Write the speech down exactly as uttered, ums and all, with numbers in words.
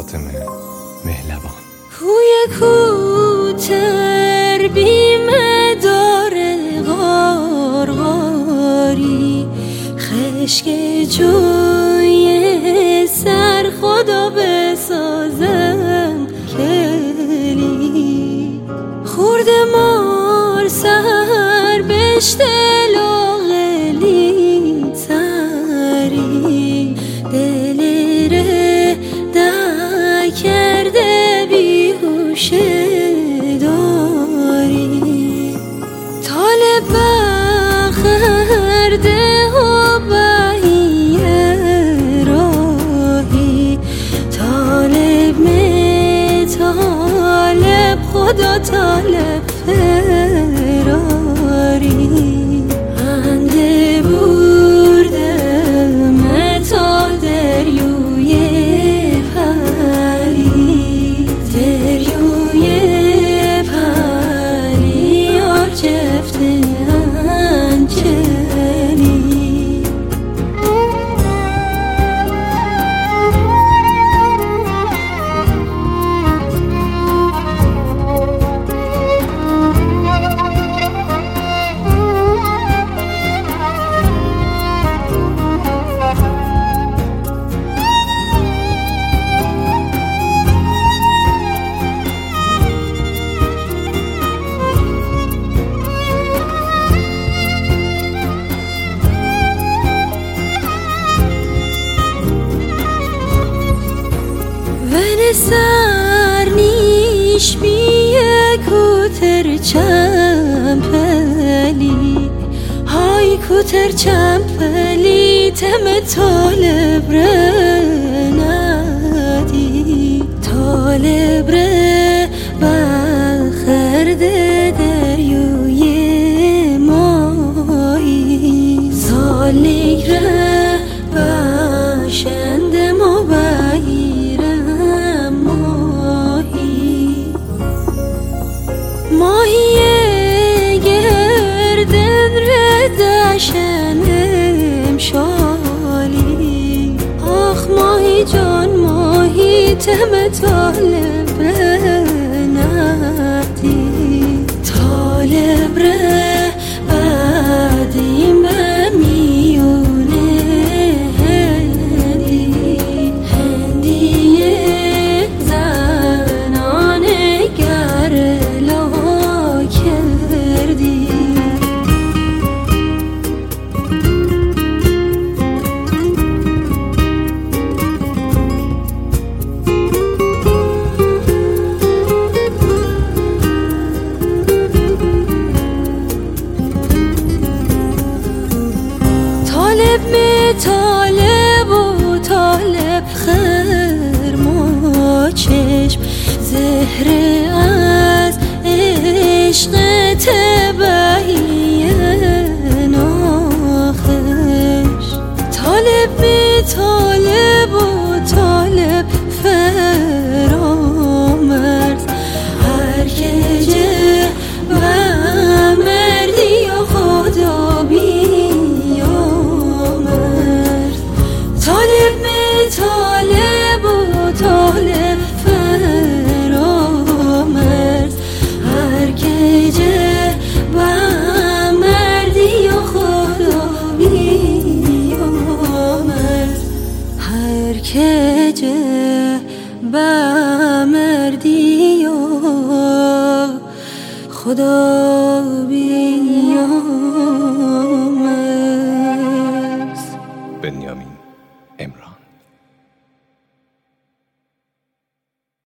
فاطمه مهلبان. کوی کوتر بیمه داره غارغاری، خشک جوی سر خدا بسازم کلی، خورد مار سر بشته لاغلی سری، دل ره در کرده بیهوشه داری، طالب بخرده و بهیه راهی، طالب می طالب خدا طالب فراری، انده بردم تا دریوی پری، دریوی پری آجفته انجلی. ون سر نیش بیه کوتر چمپلی، های کوتر چمپلی تم طالب ره ندی، طالب ره بخرده دریوی مایی، سالی ره باشنده مبایی، ماهی گردن ردشن امشالی، آخ ماهی جان ماهی تم طالب ندی، طالب ره بعدیم بمیونه هندی، هندیه زنانه گره طالب می طالب و طالب خرما چشم، زهر از عشق تبعی ناخش، طالب می طالب و طالب فرامرز، هر که جه و مردی و خدا بی طالب و طالب فرامرز، هر که جه با مردی و خدا بیامرز، هر که جه با مردی و خدا بیامرز.